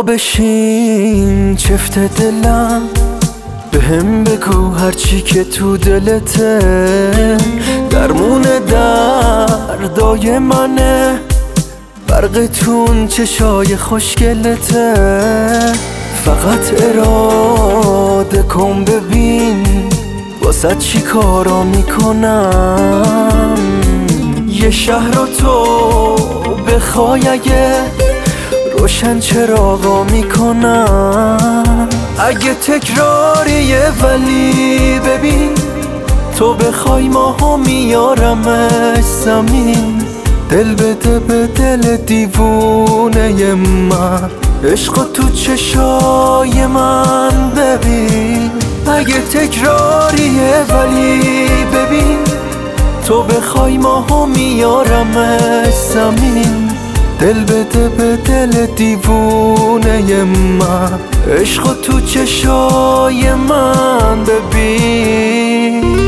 بشین چفت دلم، بهم بگو هرچی که تو دلته، درمون دردای منه، برقتون چشای خوشگلته. فقط اراده کن ببین واسه چی کارا میکنم. یه شهر رو تو بخوای اگه روشن چراغا میکنم. اگه تکراریه ولی ببین تو بخوای ماها میارمش زمین. دل بده به دل دیوونه من، عشق تو چشای من ببین. اگه تکراریه ولی ببین تو بخوای ماها میارمش زمین. دل بده به دل دیوونه من، عشق تو چشای من ببین.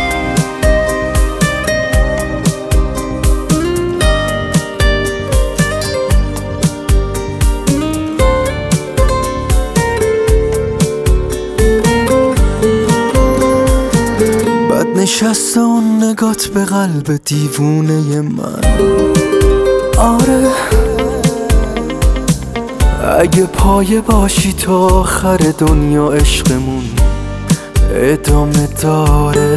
بد نشسته اون نگات به قلب دیوونه من. آره اگه پایه باشی تا آخر دنیا عشقمون ادامه داره.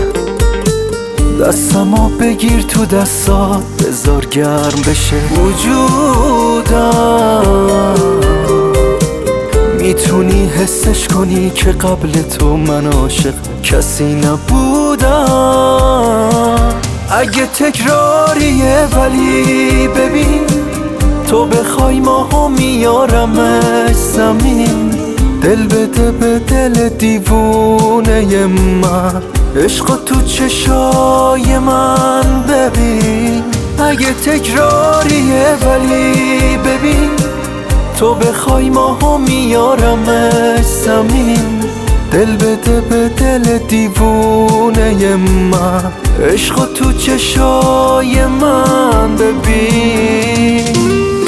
دستمو بگیر تو دستات بذار گرم بشه وجودم. میتونی حسش کنی که قبل تو من عاشق کسی نبودم. اگه تکراریه ولی ببین تو بخوای ماها میارمش زمین. دل بده به دل دیوونه من، عشق تو چشای من ببین. اگه تکراریه ولی ببین تو بخوای ماها میارمش زمین. دل بده به دل دیوونه من، عشق تو چشای من ببین.